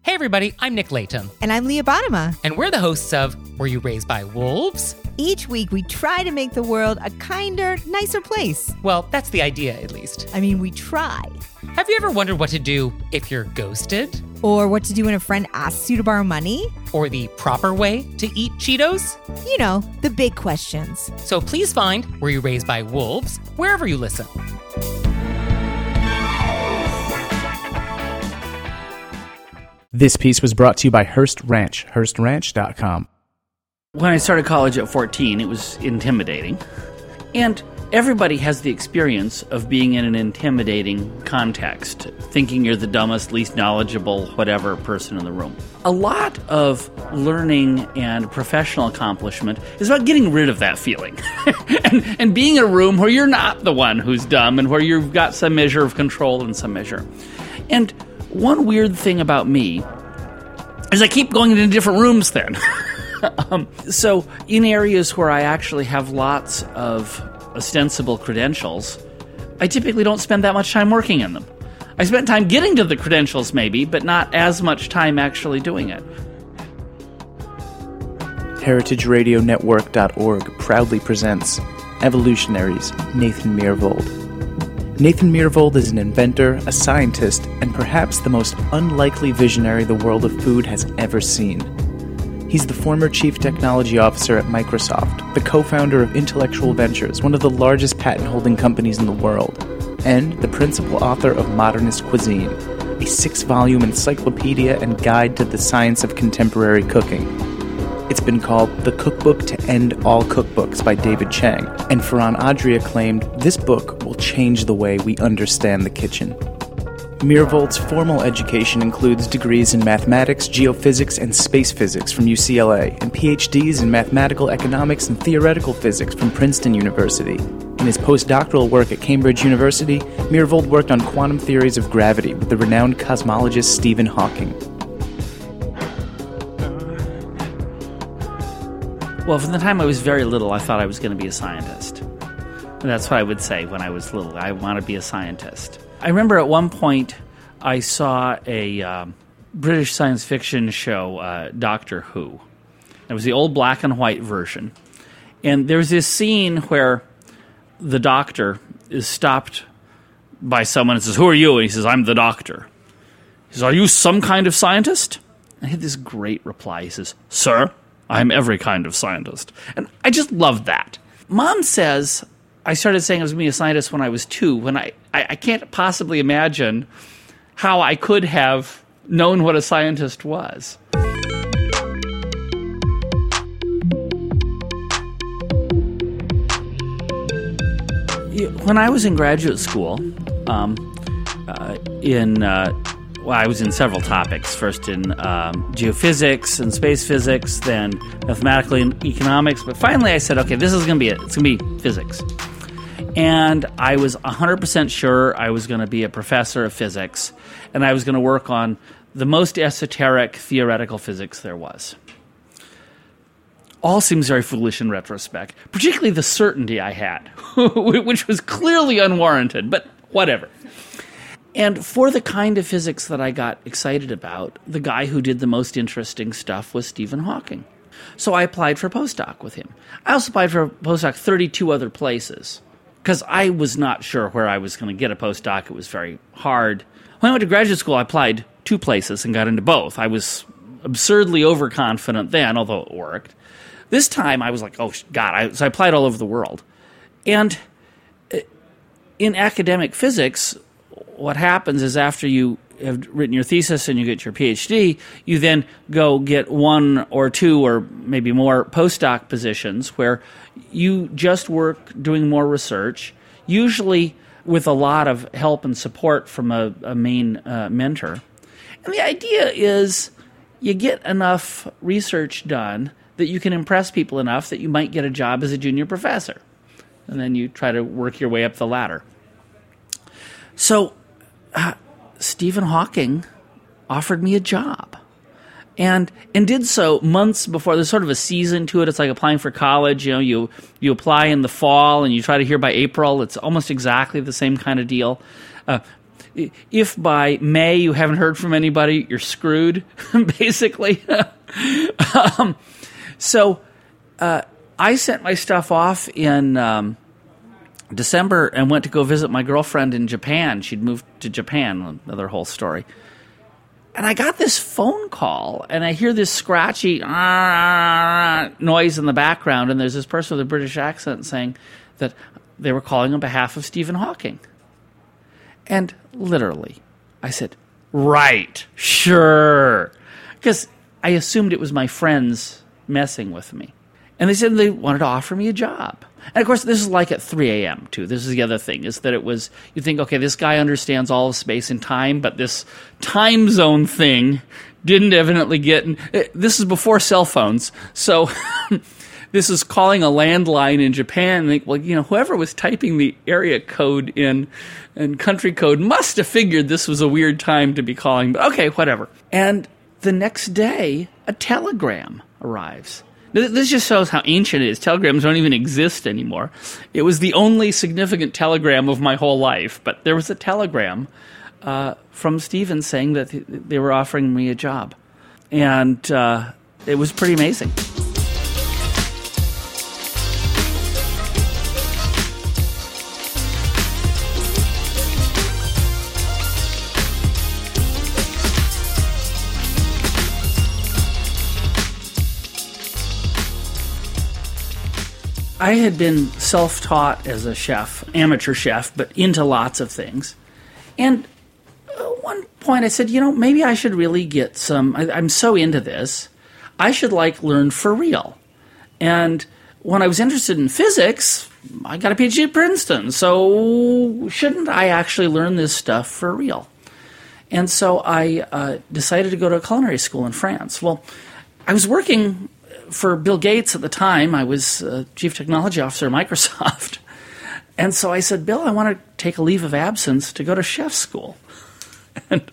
Hey everybody, I'm Nick Layton. And I'm Leah Bottima. And we're the hosts of Were You Raised by Wolves? Each week we try to make the world a kinder, nicer place. Well, that's the idea, at least. I mean, we try. Have you ever wondered what to do if you're ghosted? Or what to do when a friend asks you to borrow money? Or the proper way to eat Cheetos? You know, the big questions. So please find Were You Raised by Wolves wherever you listen. This piece was brought to you by Hearst Ranch, HearstRanch.com. When I started college at 14, it was intimidating. And everybody has the experience of being in an intimidating context, thinking you're the dumbest, least knowledgeable, whatever person in the room. A lot of learning and professional accomplishment is about getting rid of that feeling and being in a room where you're not the one who's dumb and where you've got some measure of control and some measure. And one weird thing about me is I keep going into different rooms then. So in areas where I actually have lots of ostensible credentials, I typically don't spend that much time working in them. I spend time getting to the credentials maybe, but not as much time actually doing it. HeritageRadioNetwork.org proudly presents Evolutionaries, Nathan Myhrvold. Nathan Myhrvold is an inventor, a scientist, and perhaps the most unlikely visionary the world of food has ever seen. He's the former chief technology officer at Microsoft, the co-founder of Intellectual Ventures, one of the largest patent-holding companies in the world, and the principal author of Modernist Cuisine, a 6-volume encyclopedia and guide to the science of contemporary cooking. It's been called The Cookbook to End All Cookbooks by David Chang, and Ferran Adria claimed this book will change the way we understand the kitchen. Myhrvold's formal education includes degrees in mathematics, geophysics, and space physics from UCLA, and PhDs in mathematical economics and theoretical physics from Princeton University. In his postdoctoral work at Cambridge University, Myhrvold worked on quantum theories of gravity with the renowned cosmologist Stephen Hawking. Well, from the time I was very little, I thought I was going to be a scientist. And that's what I would say when I was little. I want to be a scientist. I remember at one point I saw a British science fiction show, Doctor Who. It was the old black and white version. And there was this scene where the doctor is stopped by someone and says, "Who are you?" And he says, "I'm the doctor." He says, "Are you some kind of scientist?" And I had this great reply. He says, "Sir, I'm every kind of scientist." And I just loved that. Mom says I started saying I was going to be a scientist when I was 2, when I can't possibly imagine how I could have known what a scientist was. When I was in graduate school, I was in several topics. First in geophysics and space physics, then mathematical economics. But finally I said, okay, this is going to be it. It's going to be physics. And I was 100% sure I was going to be a professor of physics, and I was going to work on the most esoteric theoretical physics there was. All seems very foolish in retrospect, particularly the certainty I had, which was clearly unwarranted, but whatever. And for the kind of physics that I got excited about, the guy who did the most interesting stuff was Stephen Hawking. So I applied for a postdoc with him. I also applied for a postdoc 32 other places, because I was not sure where I was going to get a postdoc. It was very hard. When I went to graduate school, I applied 2 places and got into both. I was absurdly overconfident then, although it worked. This time, I was like, oh, God. So I applied all over the world. And in academic physics, what happens is after you have written your thesis and you get your PhD, you then go get 1 or 2 or maybe more postdoc positions where you just work doing more research, usually with a lot of help and support from a main mentor. And the idea is you get enough research done that you can impress people enough that you might get a job as a junior professor. And then you try to work your way up the ladder. So Stephen Hawking offered me a job. And did so months before. There's sort of a season to it. It's like applying for college. You know, you apply in the fall and you try to hear by April. It's almost exactly the same kind of deal. if by May you haven't heard from anybody, you're screwed, basically. So I sent my stuff off in December and went to go visit my girlfriend in Japan. She'd moved to Japan, another whole story. And I got this phone call, and I hear this scratchy noise in the background, and there's this person with a British accent saying that they were calling on behalf of Stephen Hawking. And literally, I said, right, sure. Because I assumed it was my friends messing with me. And they said they wanted to offer me a job. And of course, this is like at 3 a.m. too. This is the other thing, is that it was, you think, okay, this guy understands all of space and time, but this time zone thing didn't evidently get, this is before cell phones. So this is calling a landline in Japan. And think, well, whoever was typing the area code in and country code must have figured this was a weird time to be calling. But okay, whatever. And the next day, a telegram arrives. This just shows how ancient it is. Telegrams don't even exist anymore. It was the only significant telegram of my whole life. But there was a telegram from Stephen saying that they were offering me a job. And it was pretty amazing. I had been self-taught as a chef, amateur chef, but into lots of things. And at one point I said, maybe I should really get some, I'm so into this, I should learn for real. And when I was interested in physics, I got a PhD at Princeton, so shouldn't I actually learn this stuff for real? And so I decided to go to a culinary school in France. Well, I was working for Bill Gates at the time. I was chief technology officer at Microsoft. And so I said, Bill, I want to take a leave of absence to go to chef school. And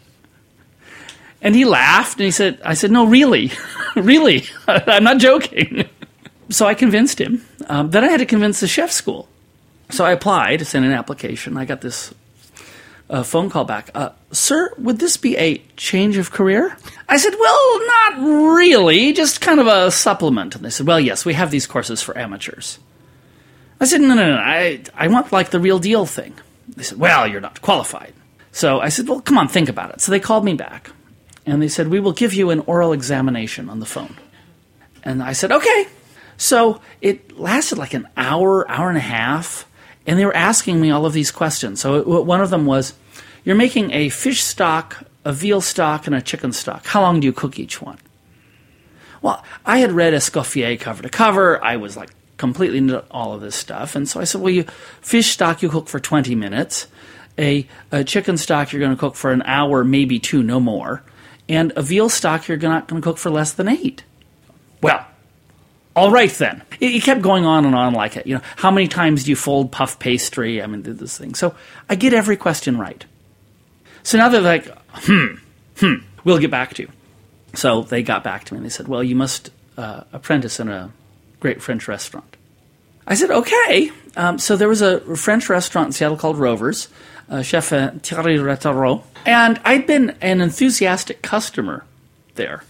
he laughed, and I said, no, really, really, I'm not joking. So I convinced him. Then I had to convince the chef school. So I applied to send an application. I got this phone call back. Sir, would this be a change of career? I said, well, not really, just kind of a supplement. And they said, well, yes, we have these courses for amateurs. I said, no, I want the real deal thing. They said, well, you're not qualified. So I said, well, come on, think about it. So they called me back, and they said, we will give you an oral examination on the phone. And I said, okay. So it lasted an hour and a half, and they were asking me all of these questions. So one of them was, you're making a fish stock, a veal stock, and a chicken stock. How long do you cook each one? Well, I had read Escoffier cover to cover. I was completely into all of this stuff. And so I said, well, fish stock you cook for 20 minutes. A chicken stock you're going to cook for an hour, maybe 2, no more. And a veal stock you're not going to cook for less than 8. Well, all right then. It kept going on and on like it. How many times do you fold puff pastry? I mean, this thing. So I get every question right. So now they're like, we'll get back to you. So they got back to me and they said, well, you must apprentice in a great French restaurant. I said, okay. So there was a French restaurant in Seattle called Rover's, Chef Thierry Ratereau. And I'd been an enthusiastic customer there.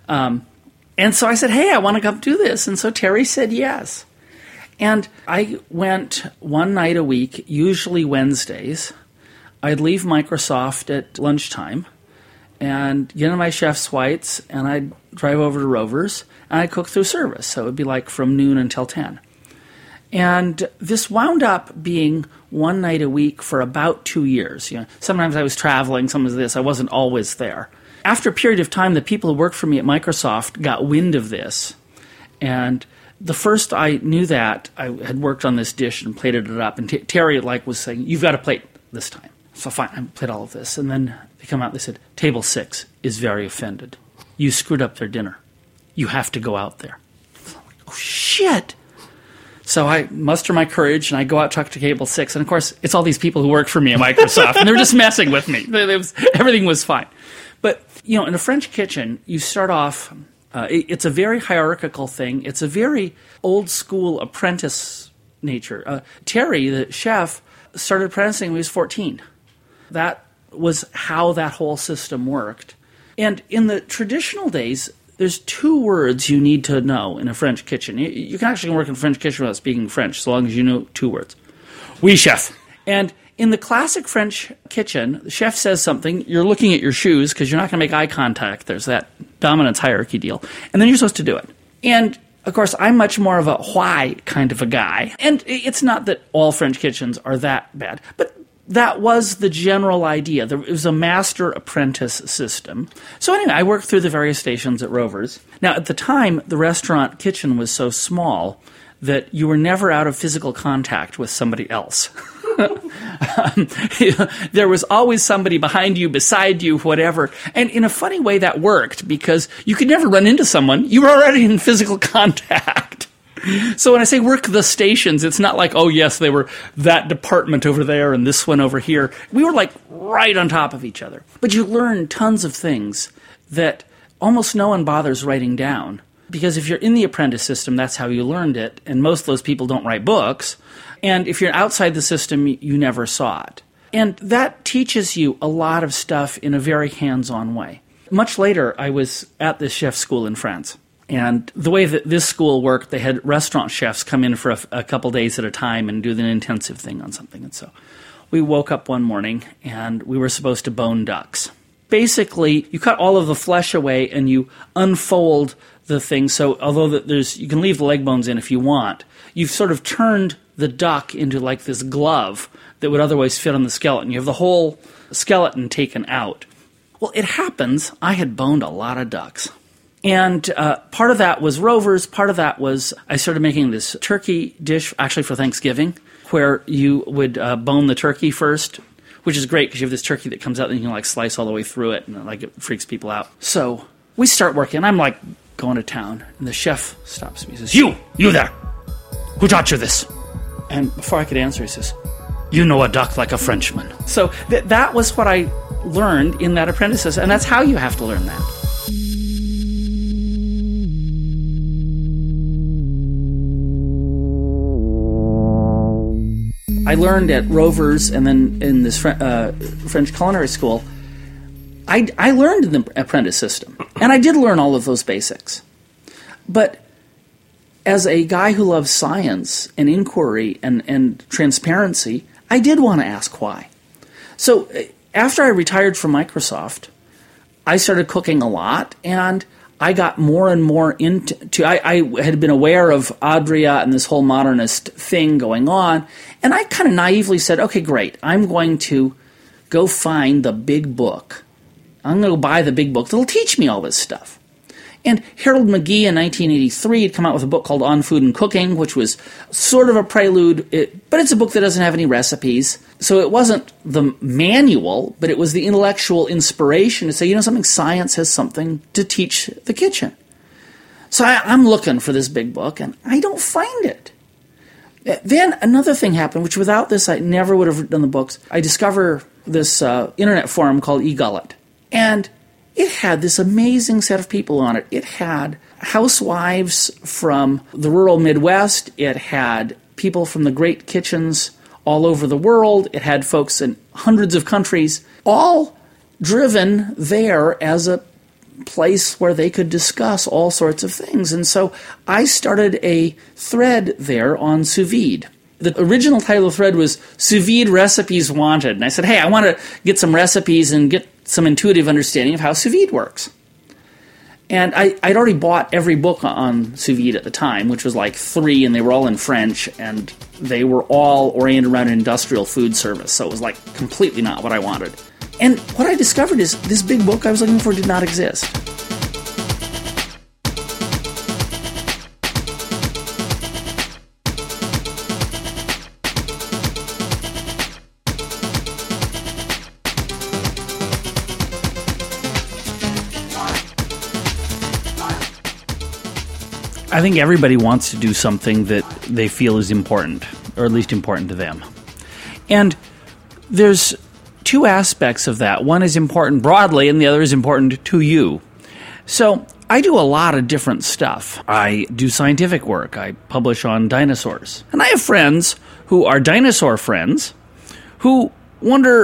And so I said, hey, I want to come do this. And so Terry said yes. And I went one night a week, usually Wednesdays. I'd leave Microsoft at lunchtime and get in my chef's whites, and I'd drive over to Rover's, and I'd cook through service. So it would be from noon until 10. And this wound up being one night a week for about 2 years. Sometimes I was traveling, sometimes this. I wasn't always there. After a period of time, the people who worked for me at Microsoft got wind of this. And the first I knew that, I had worked on this dish and plated it up. And Terry was saying, you've got to plate this time. So fine, I played all of this. And then they come out, they said, table 6 is very offended. You screwed up their dinner. You have to go out there. So I'm like, oh, shit. So I muster my courage, and I go out, talk to table 6. And, of course, it's all these people who work for me at Microsoft. And they're just messing with me. Everything was fine. But, in a French kitchen, you start off, it's a very hierarchical thing. It's a very old-school apprentice nature. Terry, the chef, started apprenticing when he was 14. That was how that whole system worked. And in the traditional days, there's 2 words you need to know in a French kitchen. You can actually work in a French kitchen without speaking French, so long as you know 2 words. Oui, chef. And in the classic French kitchen, the chef says something, you're looking at your shoes because you're not going to make eye contact. There's that dominance hierarchy deal. And then you're supposed to do it. And, of course, I'm much more of a why kind of a guy. And it's not that all French kitchens are that bad, but that was the general idea. It was a master-apprentice system. So anyway, I worked through the various stations at Rover's. Now, at the time, the restaurant kitchen was so small that you were never out of physical contact with somebody else. There was always somebody behind you, beside you, whatever. And in a funny way, that worked because you could never run into someone. You were already in physical contact. So when I say work the stations, it's not like, oh, yes, they were that department over there and this one over here. We were like right on top of each other. But you learn tons of things that almost no one bothers writing down. Because if you're in the apprentice system, that's how you learned it. And most of those people don't write books. And if you're outside the system, you never saw it. And that teaches you a lot of stuff in a very hands-on way. Much later, I was at this chef school in France. And the way that this school worked, they had restaurant chefs come in for a couple days at a time and do an intensive thing on something. And so we woke up one morning and we were supposed to bone ducks. Basically, you cut all of the flesh away and you unfold the thing. So although you can leave the leg bones in if you want, you've sort of turned the duck into like this glove that would otherwise fit on the skeleton. You have the whole skeleton taken out. Well, it happens I had boned a lot of ducks. And part of that was Rover's, part of that was I started making this turkey dish, actually for Thanksgiving, where you would bone the turkey first, which is great because you have this turkey that comes out and you can like slice all the way through it, and it freaks people out. So we start working, I'm like going to town, and the chef stops me, he says, You there, who taught you this? And before I could answer, he says, You know a duck like a Frenchman. So that was what I learned in that apprentice, and that's how you have to learn that. I learned at Rover's and then in this French culinary school, I learned in the apprentice system. And I did learn all of those basics. But as a guy who loves science and inquiry and transparency, I did want to ask why. So after I retired from Microsoft, I started cooking a lot, and I got more and more into... I had been aware of Adria and this whole modernist thing going on, and I kind of naively said, okay, great, I'm going to go find the big book. I'm going to go buy the big book that'll teach me all this stuff. And Harold McGee in 1983 had come out with a book called On Food and Cooking, which was sort of a prelude, but it's a book that doesn't have any recipes. So it wasn't the manual, but it was the intellectual inspiration to say, you know something, science has something to teach the kitchen. So I'm looking for this big book, and I don't find it. Then another thing happened, which without this I never would have done the books. I discover this internet forum called eGullet. And it had this amazing set of people on it. It had housewives from the rural Midwest. It had people from the great kitchens all over the world. It had folks in hundreds of countries, all driven there as a place where they could discuss all sorts of things. And so I started a thread there on sous vide. The original title of the thread was Sous Vide Recipes Wanted. And I said, hey, I want to get some recipes and get some intuitive understanding of how sous vide works. And I'd already bought every book on sous vide at the time, which was like 3, and they were all in French, and they were all oriented around industrial food service, so it was like completely not what I wanted. And what I discovered is this big book I was looking for did not exist. I think everybody wants to do something that they feel is important, or at least important to them. And there's 2 aspects of that. One is important broadly, and the other is important to you. So I do a lot of different stuff. I do scientific work. I publish on dinosaurs. And I have friends who are dinosaur friends who wonder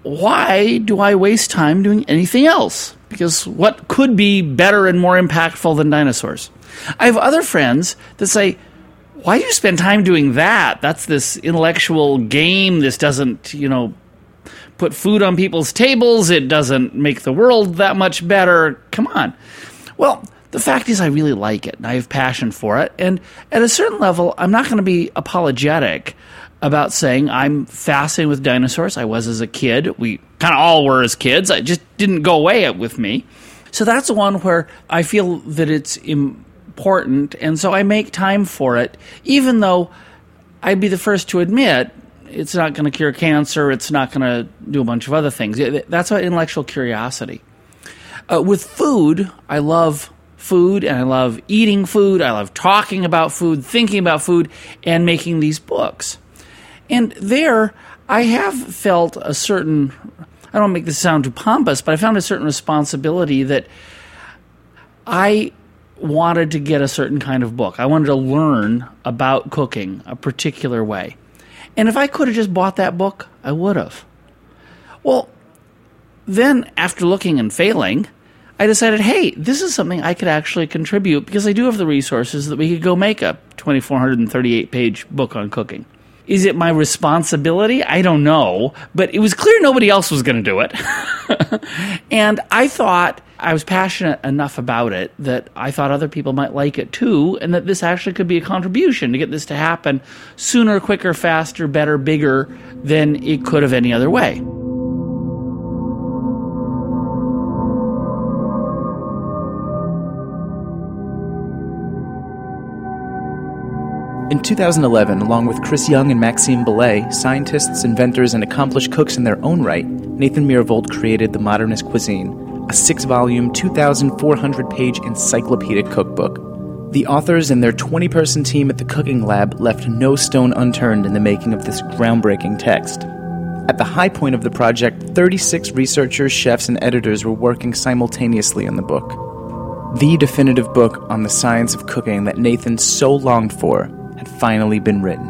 why do I waste time doing anything else? Because what could be better and more impactful than dinosaurs? I have other friends that say, why do you spend time doing that? That's this intellectual game. This doesn't, put food on people's tables. It doesn't make the world that much better. Come on. Well, the fact is I really like it, and I have passion for it. And at a certain level, I'm not going to be apologetic about saying I'm fascinated with dinosaurs. I was as a kid. We kind of all were as kids. It just didn't go away with me. So that's one where I feel that it's important, and so I make time for it, even though I'd be the first to admit it's not going to cure cancer, it's not going to do a bunch of other things. That's about intellectual curiosity. With food, I love food, and I love eating food, I love talking about food, thinking about food, and making these books. And there, I have felt a certain, I don't want to make this sound too pompous, but I found a certain responsibility that I wanted to get a certain kind of book. I wanted to learn about cooking a particular way. And if I could have just bought that book, I would have. Well, then after looking and failing, I decided, hey, this is something I could actually contribute because I do have the resources that we could go make a 2,438-page book on cooking. Is it my responsibility? I don't know. But it was clear nobody else was going to do it. And I thought I was passionate enough about it that I thought other people might like it too, and that this actually could be a contribution to get this to happen sooner, quicker, faster, better, bigger than it could have any other way. In 2011, along with Chris Young and Maxime Bellet, scientists, inventors, and accomplished cooks in their own right, Nathan Myhrvold created The Modernist Cuisine, a 6-volume, 2,400-page encyclopedic cookbook. The authors and their 20-person team at the Cooking Lab left no stone unturned in the making of this groundbreaking text. At the high point of the project, 36 researchers, chefs, and editors were working simultaneously on the book. The definitive book on the science of cooking that Nathan so longed for had finally been written.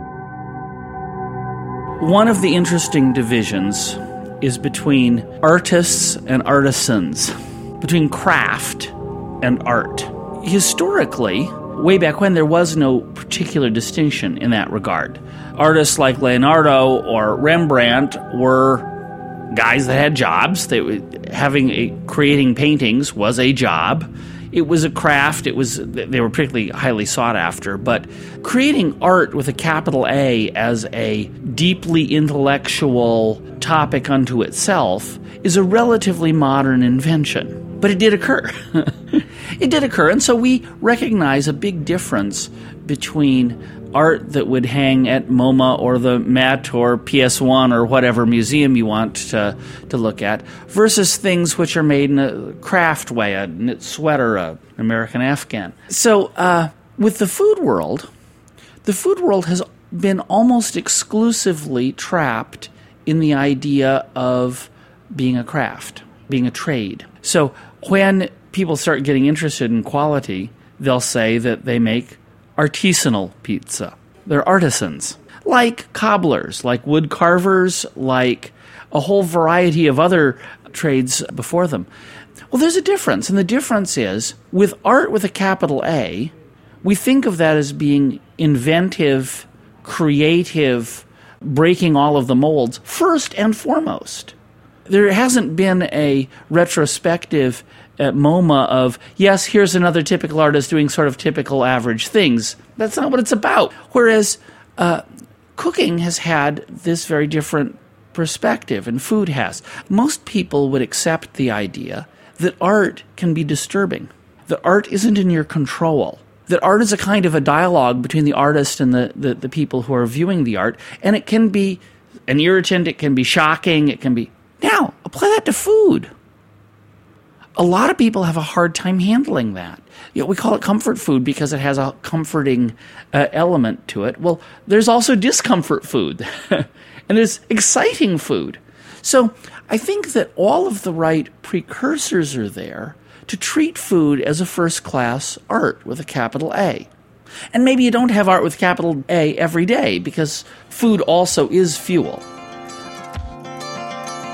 One of the interesting divisions is between artists and artisans, between craft and art. Historically, way back when, there was no particular distinction in that regard. Artists like Leonardo or Rembrandt were guys that had jobs. Creating paintings was a job. It was a craft. They were particularly highly sought after. But creating art with a capital A as a deeply intellectual topic unto itself is a relatively modern invention. But it did occur. It did occur. And so we recognize a big difference between art that would hang at MoMA or the Met or PS1 or whatever museum you want to look at, versus things which are made in a craft way, a knit sweater, an American Afghan. So with the food world has been almost exclusively trapped in the idea of being a craft, being a trade. So when people start getting interested in quality, they'll say that they make artisanal pizza. They're artisans, like cobblers, like wood carvers, like a whole variety of other trades before them. Well, there's a difference, and the difference is, with art with a capital A, we think of that as being inventive, creative, breaking all of the molds, first and foremost. There hasn't been a retrospective at MoMA of, yes, here's another typical artist doing sort of typical average things. That's not what it's about. Whereas cooking has had this very different perspective, and food has. Most people would accept the idea that art can be disturbing, that art isn't in your control, that art is a kind of a dialogue between the artist and the people who are viewing the art, and it can be an irritant, it can be shocking, it can be... Now, apply that to food. A lot of people have a hard time handling that. We call it comfort food because it has a comforting element to it. Well, there's also discomfort food, and there's exciting food. So I think that all of the right precursors are there to treat food as a first-class art with a capital A. And maybe you don't have art with capital A every day because food also is fuel.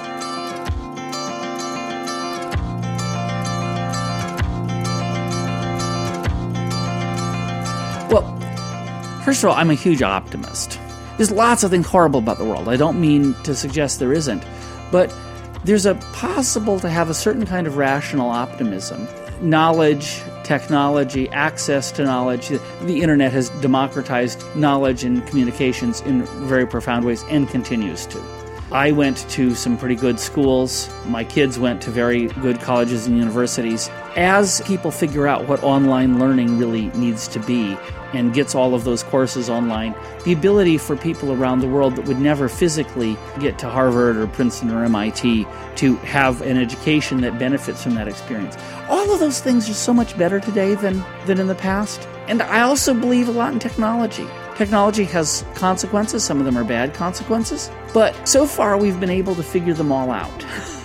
First of all, I'm a huge optimist. There's lots of things horrible about the world. I don't mean to suggest there isn't, but there's a possible to have a certain kind of rational optimism. Knowledge, technology, access to knowledge. The internet has democratized knowledge and communications in very profound ways and continues to. I went to some pretty good schools. My kids went to very good colleges and universities. As people figure out what online learning really needs to be and gets all of those courses online, the ability for people around the world that would never physically get to Harvard or Princeton or MIT to have an education that benefits from that experience. All of those things are so much better today than in the past. And I also believe a lot in technology. Technology has consequences. Some of them are bad consequences. But so far, we've been able to figure them all out.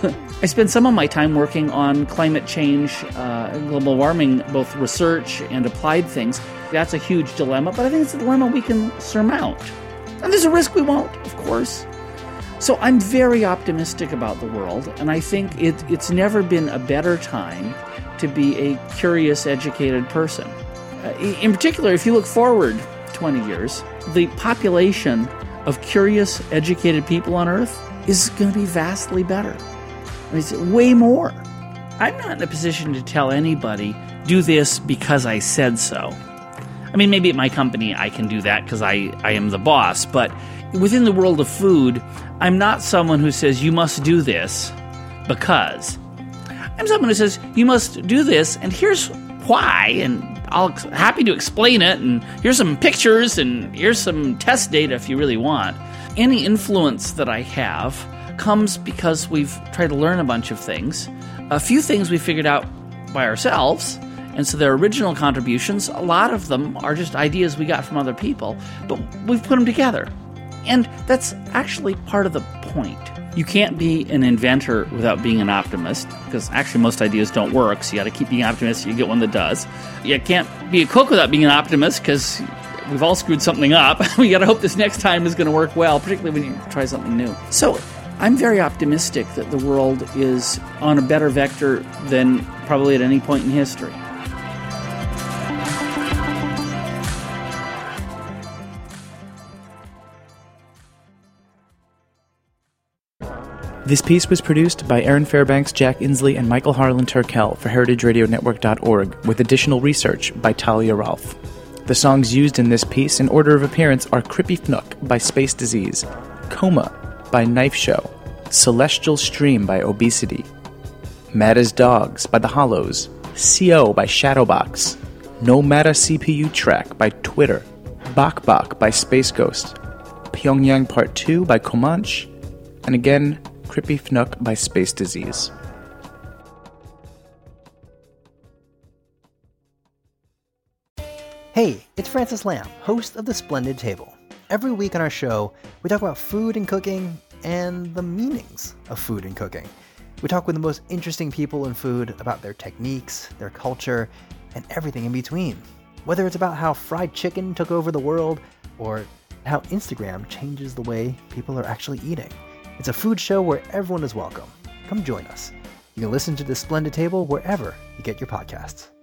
I spend some of my time working on climate change, global warming, both research and applied things. That's a huge dilemma, but I think it's a dilemma we can surmount. And there's a risk we won't, of course. So I'm very optimistic about the world, and I think it's never been a better time to be a curious, educated person. In particular, if you look forward 20 years, the population of curious, educated people on Earth is going to be vastly better. I mean, it's way more. I'm not in a position to tell anybody, do this because I said so. I mean, maybe at my company I can do that because I am the boss, but within the world of food, I'm not someone who says, you must do this because. I'm someone who says, you must do this, and here's why, and I'll happy to explain it, and here's some pictures, and here's some test data if you really want. Any influence that I have comes because we've tried to learn a bunch of things. A few things we figured out by ourselves, and so they're original contributions. A lot of them are just ideas we got from other people, but we've put them together. And that's actually part of the point. You can't be an inventor without being an optimist, because actually most ideas don't work, so you got to keep being optimistic, you get one that does. You can't be a cook without being an optimist, because we've all screwed something up. We got to hope this next time is going to work well, particularly when you try something new. So I'm very optimistic that the world is on a better vector than probably at any point in history. This piece was produced by Aaron Fairbanks, Jack Inslee, and Michael Harlan Turkel for heritageradionetwork.org, with additional research by Talia Rolfe. The songs used in this piece in order of appearance are Crippy Fnook by Space Disease, Coma by Knife Show, Celestial Stream by Obesity, Mad as Dogs by The Hollows, CO by Shadowbox, No Matter CPU Track by Twitter, Bok Bok by Space Ghost, Pyongyang Part 2 by Comanche, and again, Crippy Fnook by Space Disease. Hey, it's Francis Lamb, host of The Splendid Table. Every week on our show, we talk about food and cooking and the meanings of food and cooking. We talk with the most interesting people in food about their techniques, their culture, and everything in between. Whether it's about how fried chicken took over the world or how Instagram changes the way people are actually eating. It's a food show where everyone is welcome. Come join us. You can listen to The Splendid Table wherever you get your podcasts.